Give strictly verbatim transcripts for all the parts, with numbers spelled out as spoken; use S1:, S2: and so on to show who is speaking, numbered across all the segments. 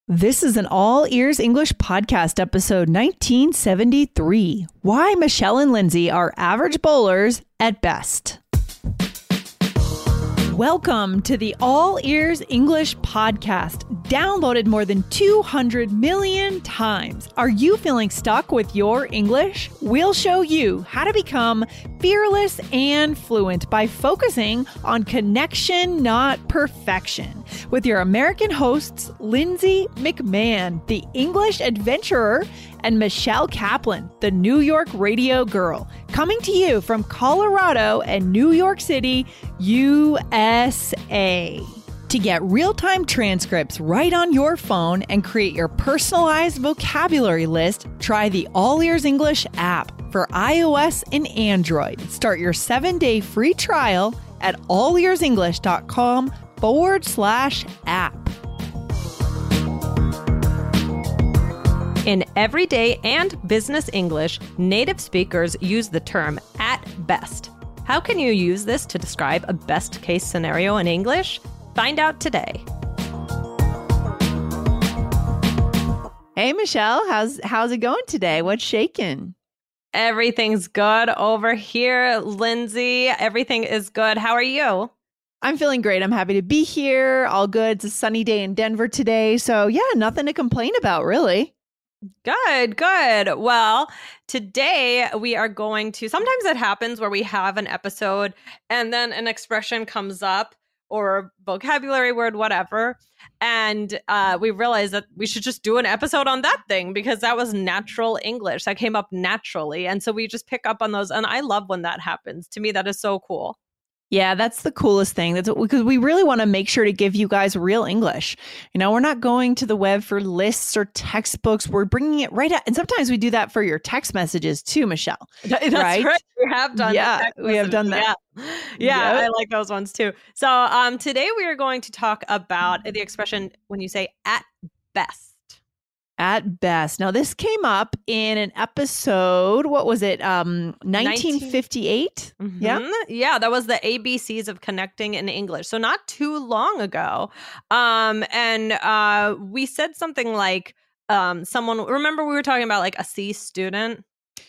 S1: This is an All Ears English podcast, episode nineteen seventy-three. Why Michelle and Lindsay are average bowlers at best. Welcome to the All Ears English podcast, downloaded more than two hundred million times. Are you feeling stuck with your English? We'll show you how to become fearless and fluent by focusing on connection, not perfection. With your American hosts, Lindsay McMahon, the English adventurer, and Michelle Kaplan, the New York radio girl, coming to you from Colorado and New York City, U S A. To get real-time transcripts right on your phone and create your personalized vocabulary list, try the All Ears English app for iOS and Android. Start your seven-day free trial at allearsenglish.com forward slash app.
S2: In everyday and business English, native speakers use the term at best. How can you use this to describe a best case scenario in English? Find out today.
S1: Hey, Michelle, how's how's it going today? What's shaking?
S2: Everything's good over here, Lindsay. Everything is good. How are you?
S1: I'm feeling great. I'm happy to be here. All good. It's a sunny day in Denver today. So yeah, nothing to complain about, really.
S2: Good, good. Well, today we are going to, sometimes it happens where we have an episode and then an expression comes up or a vocabulary word, whatever. And uh, we realized that we should just do an episode on that thing because that was natural English. That came up naturally. And so we just pick up on those. And I love when that happens. To me, that is so cool.
S1: Yeah, that's the coolest thing. That's because we really want to make sure to give you guys real English. You know, we're not going to the web for lists or textbooks. We're bringing it right out. And sometimes we do that for your text messages too, Michelle.
S2: That's right. right. We have done
S1: yeah,
S2: that.
S1: we have done that.
S2: Yeah, yeah yep. I like those ones too. So um, today we are going to talk about the expression when you say at best.
S1: At best. Now, this came up in an episode, what was it, um, nineteen fifty-eight?
S2: Mm-hmm.
S1: Yeah,
S2: yeah, that was the A B Cs of connecting in English. So not too long ago. Um, and uh, we said something like um, someone, remember we were talking about like a C student?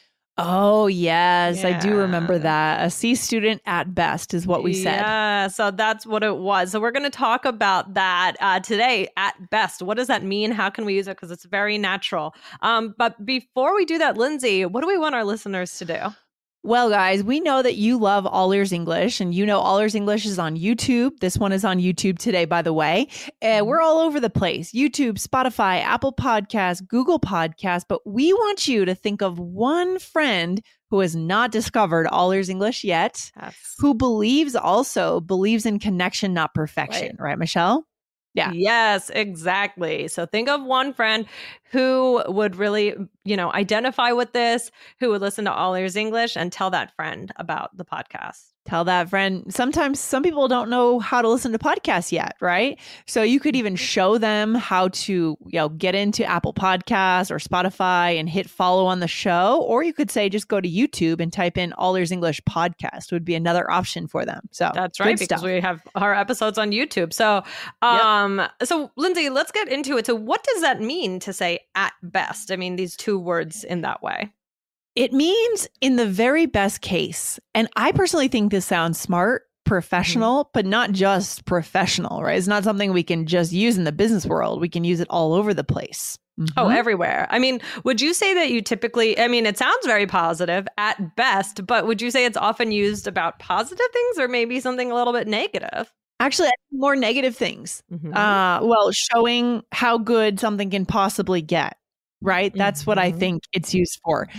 S1: Oh, yes,
S2: yeah.
S1: I do remember that. A C student at best is what we said.
S2: Yeah, so that's what it was. So we're going to talk about that uh, today, at best. What does that mean? How can we use it? Because it's very natural. Um, but before we do that, Lindsay, what do we want our listeners to do?
S1: Well, guys, we know that you love All Ears English, and you know All Ears English is on YouTube. This one is on YouTube today, by the way. Uh, we're all over the place. YouTube, Spotify, Apple Podcasts, Google Podcasts. But we want you to think of one friend who has not discovered All Ears English yet,
S2: yes.
S1: who believes also believes in connection, not perfection. Right, right Michelle? Yeah.
S2: Yes, exactly. So think of one friend who would really, you know, identify with this, who would listen to All Ears English and tell that friend about the podcast.
S1: Tell that friend. Sometimes some people don't know how to listen to podcasts yet, right? So you could even show them how to, you know, get into Apple Podcasts or Spotify and hit follow on the show. Or you could say, just go to YouTube and type in All Ears English podcast would be another option for them. So
S2: that's right, because
S1: stuff.
S2: we have our episodes on YouTube. So, um, yep. so Lindsay, let's get into it. So what does that mean to say at best? I mean, these two words in that way.
S1: It means in the very best case. And I personally think this sounds smart, professional, mm-hmm. but not just professional, right? It's not something we can just use in the business world. We can use it all over the place. Mm-hmm.
S2: Oh, everywhere. I mean, would you say that you typically, I mean, it sounds very positive at best, but would you say it's often used about positive things or maybe something a little bit negative?
S1: Actually, more negative things. Mm-hmm. Uh, well, showing how good something can possibly get, right? That's mm-hmm. what I think it's used for.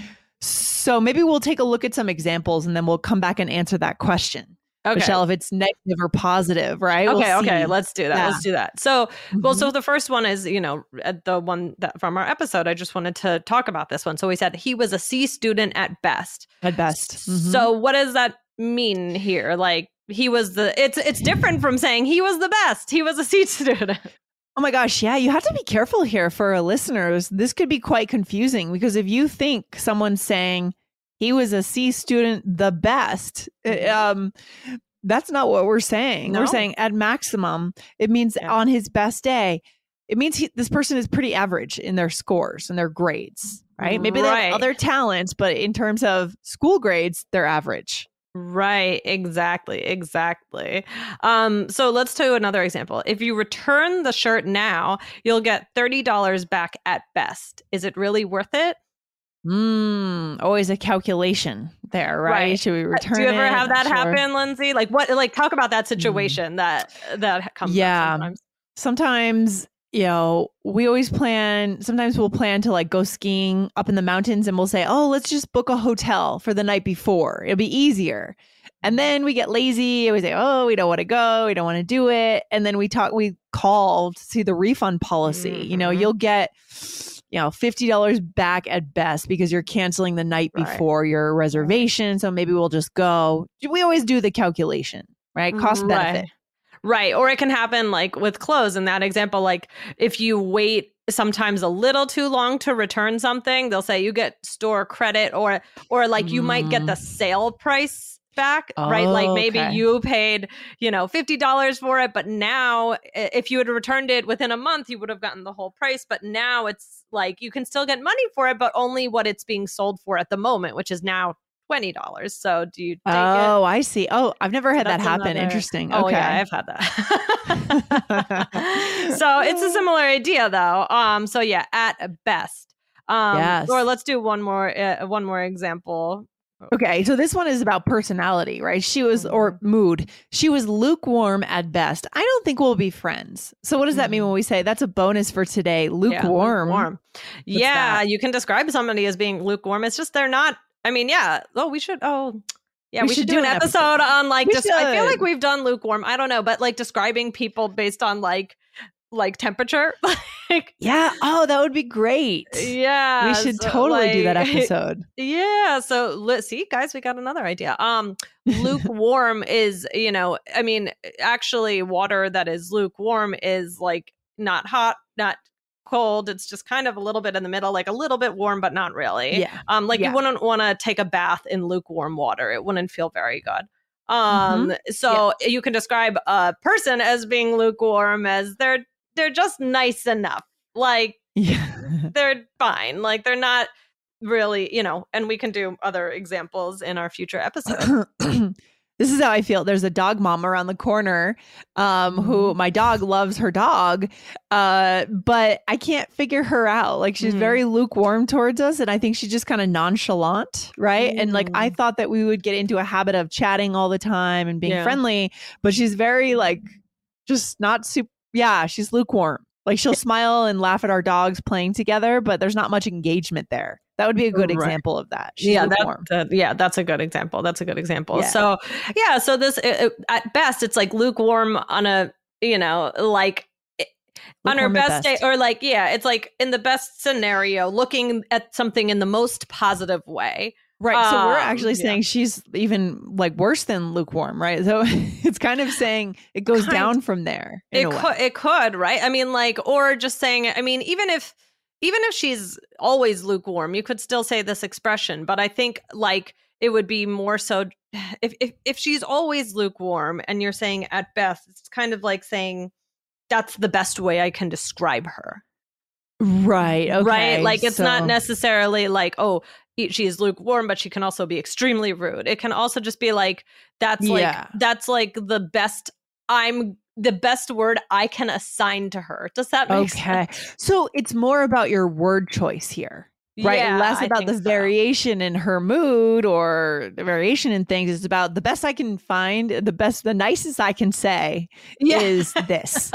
S1: So maybe we'll take a look at some examples and then we'll come back and answer that question. Okay. Michelle, if it's negative or positive, right?
S2: Okay,
S1: we'll
S2: okay,
S1: see.
S2: let's do that. Yeah. Let's do that. So, mm-hmm. well, so the first one is, you know, the one that from our episode, I just wanted to talk about this one. So we said he was a C student at best.
S1: At best. Mm-hmm.
S2: So what does that mean here? Like he was the, it's it's different from saying he was the best. He was a C student.
S1: Oh my gosh. Yeah. You have to be careful here for our listeners. This could be quite confusing because if you think someone's saying he was a C student, the best, um, that's not what we're saying. No. We're saying at maximum, it means yeah. on his best day. it means he, this person is pretty average in their scores and their grades, right? Maybe they
S2: Right.
S1: have other talents, but in terms of school grades, they're average.
S2: Right, exactly, exactly. Um, so let's do another example. If you return the shirt now, you'll get thirty dollars back at best. Is it really worth it?
S1: Mm, always a calculation there, right?
S2: Right.
S1: Should we return
S2: Do you ever
S1: it?
S2: have that
S1: Sure.
S2: happen, Lindsay? Like what like talk about that situation mm. that that comes
S1: yeah.
S2: up sometimes.
S1: Sometimes, you know, we always plan, sometimes we'll plan to like go skiing up in the mountains and we'll say, oh, let's just book a hotel for the night before. It'll be easier. And then we get lazy and we say, oh, we don't want to go. We don't want to do it. And then we talk, we call to see the refund policy. Mm-hmm. You know, you'll get, you know, fifty dollars back at best because you're canceling the night before right. your reservation. So maybe we'll just go. We always do the calculation, right? Cost
S2: right.
S1: benefit.
S2: Right. Or it can happen like with clothes in that example, like if you wait sometimes a little too long to return something, they'll say you get store credit or or like mm. you might get the sale price back, oh, right? Like maybe okay. you paid, you know, fifty dollars for it, but now if you had returned it within a month, you would have gotten the whole price. But now it's like you can still get money for it, but only what it's being sold for at the moment, which is now twenty dollars. So do you take
S1: oh,
S2: it?
S1: I see. Oh, I've never had That's that happen. Another... Interesting.
S2: Oh,
S1: okay.
S2: yeah, I've had that. So it's a similar idea though. Um, so yeah, at best. Um,
S1: yes.
S2: Or let's do one more, uh, one more example.
S1: Okay, so this one is about personality, right? She was, or mood. She was lukewarm at best. I don't think we'll be friends. So what does that mean when we say that's a bonus for today? Lukewarm.
S2: Yeah, lukewarm. yeah you can describe somebody as being lukewarm. It's just they're not. I mean, yeah. Oh, we should. Oh, yeah. We, we should, should do, do an, an episode, episode on like. Just, I feel like we've done lukewarm. I don't know, but like describing people based on like, like temperature. like,
S1: yeah. Oh, that would be great.
S2: Yeah.
S1: We should
S2: so,
S1: totally
S2: like,
S1: do that episode.
S2: Yeah. So let's see, guys, we got another idea. Um, lukewarm is, you know, I mean, actually, water that is lukewarm is like not hot, not cold. It's just kind of a little bit in the middle, like a little bit warm, but not really.
S1: Yeah.
S2: Um, like
S1: yeah.
S2: you wouldn't want to take a bath in lukewarm water. It wouldn't feel very good. Um, mm-hmm. So yeah. you can describe a person as being lukewarm as they're they're just nice enough. Like
S1: yeah.
S2: they're fine. Like they're not really, you know, and we can do other examples in our future episodes.
S1: This is how I feel. There's a dog mom around the corner um, who my dog loves her dog, uh, but I can't figure her out. Like she's mm. very lukewarm towards us. And I think she's just kind of nonchalant. Right. Mm. And like I thought that we would get into a habit of chatting all the time and being yeah. friendly, but she's very like just not super. Yeah, she's lukewarm. Like she'll smile and laugh at our dogs playing together, but there's not much engagement there. That would be a good right. example of that. She's
S2: yeah, that, that, yeah, that's a good example. That's a good example. Yeah. So, yeah, so this it, it, at best, it's like lukewarm on a, you know, like lukewarm on her best, best day, or like, yeah, it's like in the best scenario, looking at something in the most positive way.
S1: Right. So
S2: um,
S1: we're actually
S2: yeah.
S1: saying she's even like worse than lukewarm, right? So it's kind of saying it goes kind down from there.
S2: It could, it could, right? I mean, like, or just saying, I mean, even if, even if she's always lukewarm, you could still say this expression. But I think like it would be more so if, if, if she's always lukewarm and you're saying at best, it's kind of like saying that's the best way I can describe her.
S1: Right. Okay.
S2: Right. Like it's
S1: so...
S2: not necessarily like, oh, she is lukewarm, but she can also be extremely rude. It can also just be like, that's like, yeah. that's like the best, I'm the best word I can assign to her. Does that make
S1: okay.
S2: sense?
S1: Okay. So it's more about your word choice here, right?
S2: Yeah,
S1: Less about the
S2: so.
S1: variation in her mood or the variation in things. It's about the best I can find, the best, the nicest I can say yeah. is this.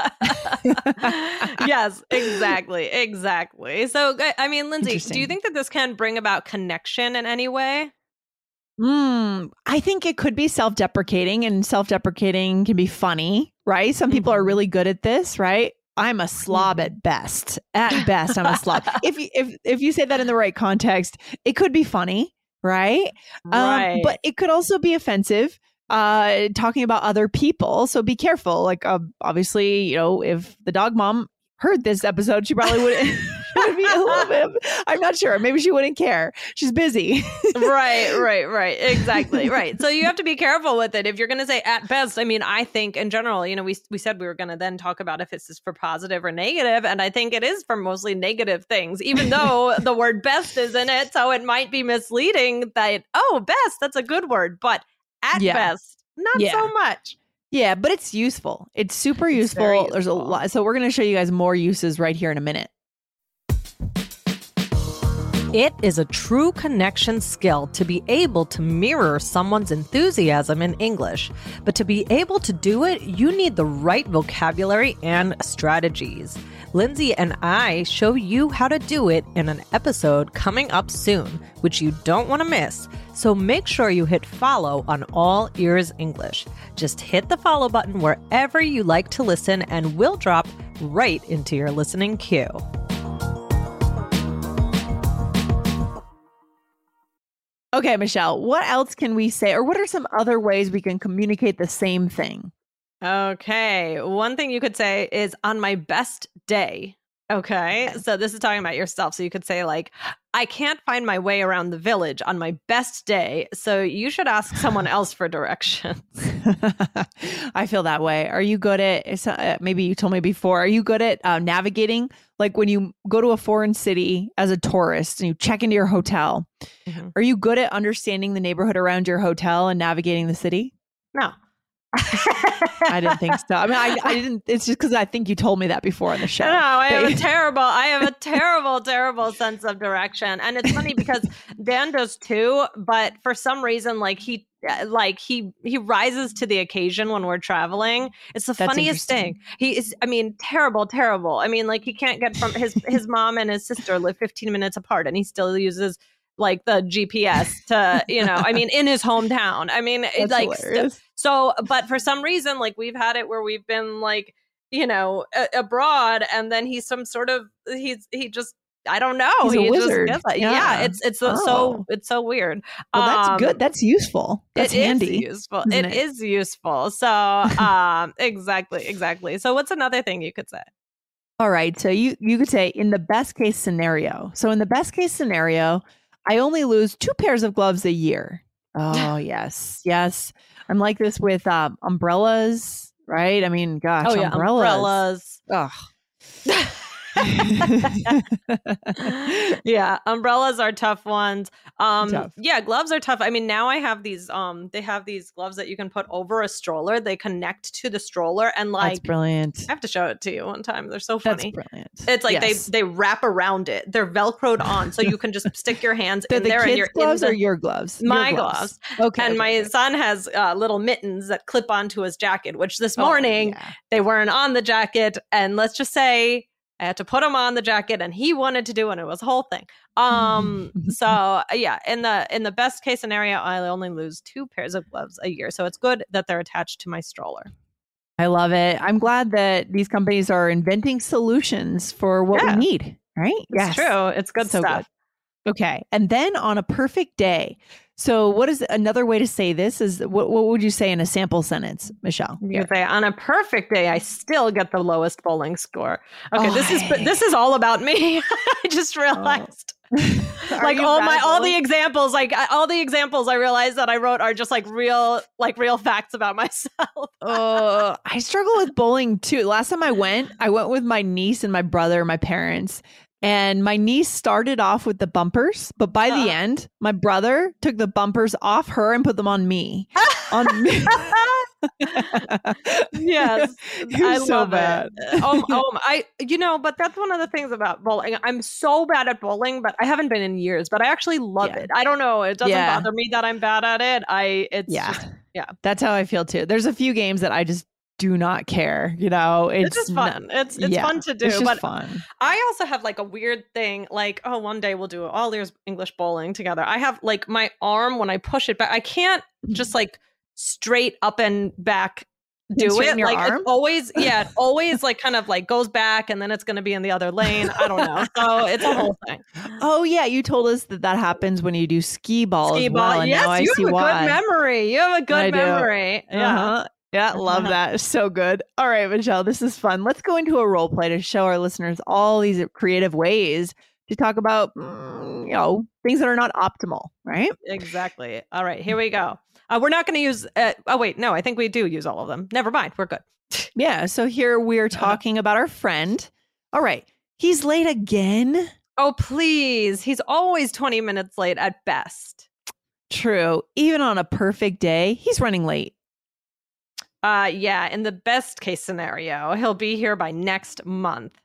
S2: Yes, exactly. Exactly. So, I mean, Lindsay, do you think that this can bring about connection in any way?
S1: Mm, I think it could be self-deprecating, and self-deprecating can be funny, right? Some people mm-hmm. are really good at this, right? I'm a slob mm-hmm. at best. At best, I'm a slob. If you, if if you say that in the right context, it could be funny, right?
S2: Right.
S1: Um, but it could also be offensive. Uh, talking about other people, so be careful. Like, uh, obviously, you know, if the dog mom heard this episode, she probably wouldn't. it would be a little bit of, I'm not sure. Maybe she wouldn't care. She's busy.
S2: Right, right, right. Exactly. Right. So you have to be careful with it. If you're going to say at best, I mean, I think in general, you know, we we said we were going to then talk about if this is for positive or negative, and I think it is for mostly negative things, even though the word best is in it. So it might be misleading that, oh, best, that's a good word, but at
S1: Yeah.
S2: best, not
S1: Yeah.
S2: so much.
S1: Yeah, but it's useful. It's super
S2: It's
S1: useful.
S2: very
S1: There's a
S2: useful.
S1: lot. So we're going to show you guys more uses right here in a minute.
S2: It is a true connection skill to be able to mirror someone's enthusiasm in English. But to be able to do it, you need the right vocabulary and strategies. Lindsay and I show you how to do it in an episode coming up soon, which you don't want to miss. So make sure you hit follow on All Ears English. Just hit the follow button wherever you like to listen, and we'll drop right into your listening queue.
S1: Okay, Michelle, what else can we say? Or what are some other ways we can communicate the same thing?
S2: Okay. One thing you could say is on my best day. Okay. So this is talking about yourself. So you could say like, I can't find my way around the village on my best day. So you should ask someone else for directions.
S1: I feel that way. Are you good at, it's, uh, maybe you told me before, are you good at uh, navigating? Like when you go to a foreign city as a tourist and you check into your hotel,
S2: Mm-hmm.
S1: are you good at understanding the neighborhood around your hotel and navigating the city?
S2: No.
S1: I didn't think so. I mean, I, I didn't, it's just because I think you told me that before on the show.
S2: No, I have a
S1: But-
S2: terrible, I have a terrible, terrible sense of direction. And it's funny because Dan does too, but for some reason, like he, like he, he rises to the occasion when we're traveling. It's the
S1: That's
S2: funniest
S1: interesting.
S2: thing. He is, I mean, terrible, terrible. I mean, like he can't get from his, his mom and his sister live fifteen minutes apart, and he still uses like the G P S to, you know, I mean, in his hometown. I mean, it's
S1: That's
S2: like, st-
S1: hilarious.
S2: so, but for some reason, like we've had it where we've been like, you know, a- abroad, and then he's some sort of, he's, he just, I don't know.
S1: He's a
S2: he
S1: wizard.
S2: Just gets it.
S1: Yeah.
S2: Yeah. It's, it's so,
S1: Oh.
S2: so, it's so weird.
S1: Well, that's
S2: Um,
S1: good. That's useful. That's
S2: it is
S1: handy.
S2: useful.
S1: isn't
S2: It
S1: it?
S2: is useful. So, um, exactly, exactly. So what's another thing you could say?
S1: All right. So you you could say in the best case scenario. So in the best case scenario, I only lose two pairs of gloves a year. Oh yes, yes. I'm like this with um, umbrellas, right? I mean, gosh,
S2: Oh yeah,
S1: umbrellas.
S2: umbrellas.
S1: Ugh.
S2: Yeah, umbrellas are tough ones. Um
S1: Tough.
S2: yeah, gloves are tough. I mean, now I have these um they have these gloves that you can put over a stroller. They connect to the stroller, and
S1: That's
S2: like
S1: brilliant.
S2: I have to show it to you one time. They're so
S1: That's
S2: funny.
S1: brilliant.
S2: It's like
S1: Yes.
S2: they they wrap around it. They're velcroed on, so you can just stick your hands
S1: They're
S2: in
S1: the
S2: there and
S1: kids'
S2: you're
S1: gloves
S2: in
S1: or
S2: the,
S1: your gloves? Your
S2: my gloves.
S1: Okay.
S2: And
S1: okay,
S2: my
S1: okay.
S2: son has uh, little mittens that clip onto his jacket, which this
S1: Oh,
S2: morning
S1: yeah.
S2: they weren't on the jacket. And let's just say I had to put him on the jacket, and he wanted to do it. And it was a whole thing. Um, so uh, yeah, in the in the best case scenario, I only lose two pairs of gloves a year. So it's good that they're attached to my stroller.
S1: I love it. I'm glad that these companies are inventing solutions for what
S2: Yeah.
S1: we need, right?
S2: It's true. It's good
S1: So
S2: stuff.
S1: Okay. And then on a perfect day. So what is another way to say this is what, what would you say in a sample sentence, Michelle?
S2: You
S1: Here.
S2: could say on a perfect day, I still get the lowest bowling score. Okay,
S1: Oh,
S2: this is
S1: I-
S2: this is all about me. I just realized.
S1: Are
S2: Like
S1: you
S2: all
S1: bad
S2: my
S1: at
S2: all the
S1: bowling?
S2: examples, like I- all the examples I realized that I wrote are just like real, like real facts about myself.
S1: Uh, I struggle with bowling too. Last time I went, I went with my niece and my brother, my parents. And my niece started off with the bumpers, but by the
S2: Uh.
S1: end, my brother took the bumpers off her and put them on me. on me.
S2: Yes,
S1: You're
S2: I
S1: so
S2: love
S1: bad.
S2: it. Um, um, I, you know, but that's one of the things about bowling. I'm so bad at bowling, but I haven't been in years. But I actually love
S1: Yeah.
S2: it. I don't know. It doesn't
S1: Yeah.
S2: bother me that I'm bad at it. I, it's
S1: Yeah.
S2: just, yeah.
S1: That's how I feel too. There's a few games that I just do not care. You know, it's,
S2: It's, just
S1: not-
S2: fun. It's it's
S1: yeah,
S2: fun to do.
S1: It's just
S2: But
S1: fun.
S2: I also have like a weird thing, like, oh, one day we'll do all ears English bowling together. I have like my arm when I push it back, I can't just like straight up and back do
S1: Straighten
S2: it.
S1: your
S2: Like
S1: arm?
S2: it's always, yeah, it always like kind of like goes back and then it's going to be in the other lane. I don't know. So it's a whole thing.
S1: Oh yeah, you told us that that happens when you do skee ball
S2: Skee
S1: as well,
S2: ball.
S1: and
S2: Yes,
S1: now I
S2: you
S1: see
S2: have a
S1: why.
S2: good memory. You have a
S1: I
S2: good
S1: do.
S2: memory. Yeah.
S1: Uh-huh. Yeah, love that. So good. All right, Michelle, this is fun. Let's go into a role play to show our listeners all these creative ways to talk about, mm, you know, things that are not optimal, right?
S2: Exactly. All right, here we go. Uh, we're not going to use, uh, oh, wait, no, I think we do use all of them. Never mind. We're good.
S1: Yeah. So here we're talking about our friend. All right. He's late again.
S2: Oh, please. He's always twenty minutes late at best.
S1: True. Even on a perfect day, he's running late.
S2: Uh, yeah. In the best case scenario, he'll be here by next month.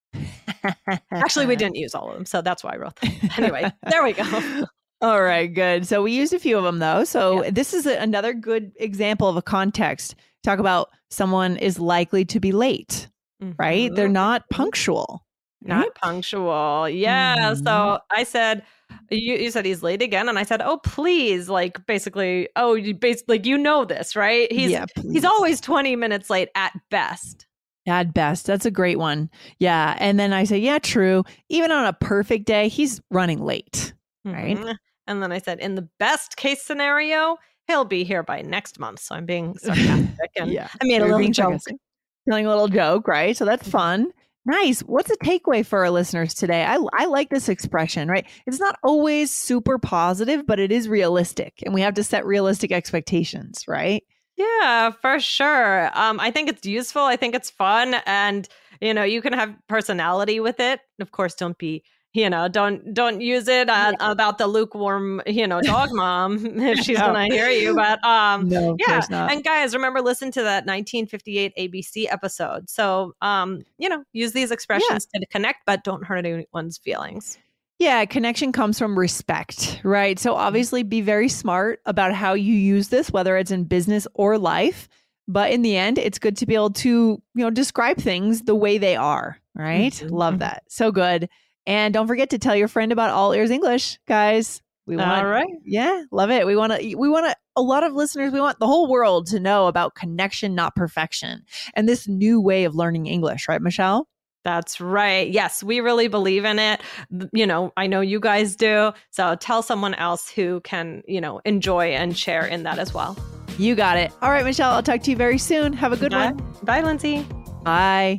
S2: Actually, we didn't use all of them, so that's why I wrote them. Anyway, there we go.
S1: All right, good. So we used a few of them, though. So
S2: Yeah.
S1: this is a, another good example of a context. Talk about someone is likely to be late, right?
S2: Mhm.
S1: They're not punctual.
S2: Not
S1: right?
S2: punctual. Yeah.
S1: Mhm.
S2: So I said, you, you said he's late again. And I said, oh, please. Like, basically, oh, you basically, like, you know this, right? He's,
S1: Yeah,
S2: he's
S1: please.
S2: always twenty minutes late at best.
S1: At best. That's a great one. Yeah. And then I say, yeah, true. Even on a perfect day, he's running late, right?
S2: Mhm. And then I said, in the best case scenario, he'll be here by next month. So I'm being sarcastic. And
S1: Yeah.
S2: I made a
S1: You're
S2: little
S1: being
S2: joke.
S1: sarcastic. Telling a little joke, right? So that's fun. Nice. What's a takeaway for our listeners today? I, I like this expression, right? It's not always super positive, but it is realistic. And we have to set realistic expectations, right?
S2: Yeah, for sure. Um, I think it's useful. I think it's fun. And, you know, you can have personality with it. Of course, don't be, you know, don't don't use it uh,
S1: Yeah.
S2: about the lukewarm, you know, dog mom if she's
S1: No.
S2: gonna hear you. But um,
S1: No, of
S2: yeah.
S1: course not.
S2: And guys, remember, listen to that nineteen fifty-eight A B C episode. So, um, you know, use these expressions to connect, but don't hurt anyone's feelings.
S1: Yeah, connection comes from respect, right? So obviously be very smart about how you use this, whether it's in business or life. But in the end, it's good to be able to, you know, describe things the way they are, right?
S2: Mhm.
S1: Love that. So good. And don't forget to tell your friend about All Ears English, guys. We want,
S2: All right.
S1: yeah, love it. We want to, we want to, a lot of listeners, we want the whole world to know about connection, not perfection, and this new way of learning English, right, Michelle?
S2: That's right. Yes, we really believe in it. You know, I know you guys do. So tell someone else who can, you know, enjoy and share in that as well.
S1: You got it. All right, Michelle, I'll talk to you very soon. Have a good
S2: Bye.
S1: one.
S2: Bye, Lindsay.
S1: Bye.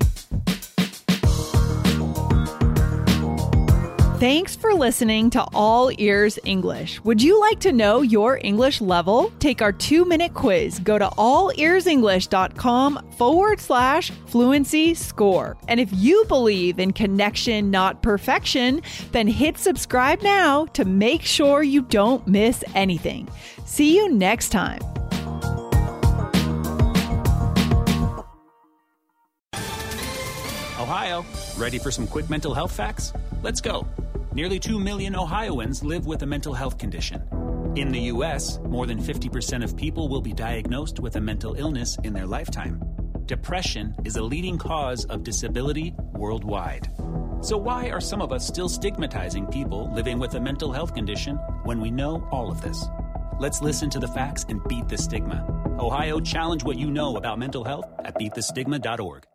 S1: Thanks for listening to All Ears English. Would you like to know your English level? Take our two-minute quiz. Go to allearsenglish.com forward slash fluency score. And if you believe in connection, not perfection, then hit subscribe now to make sure you don't miss anything. See you next time.
S3: Ohio, ready for some quick mental health facts? Let's go. Nearly two million Ohioans live with a mental health condition. In the U S, more than fifty percent of people will be diagnosed with a mental illness in their lifetime. Depression is a leading cause of disability worldwide. So why are some of us still stigmatizing people living with a mental health condition when we know all of this? Let's listen to the facts and beat the stigma. Ohio, challenge what you know about mental health at beat the stigma dot org.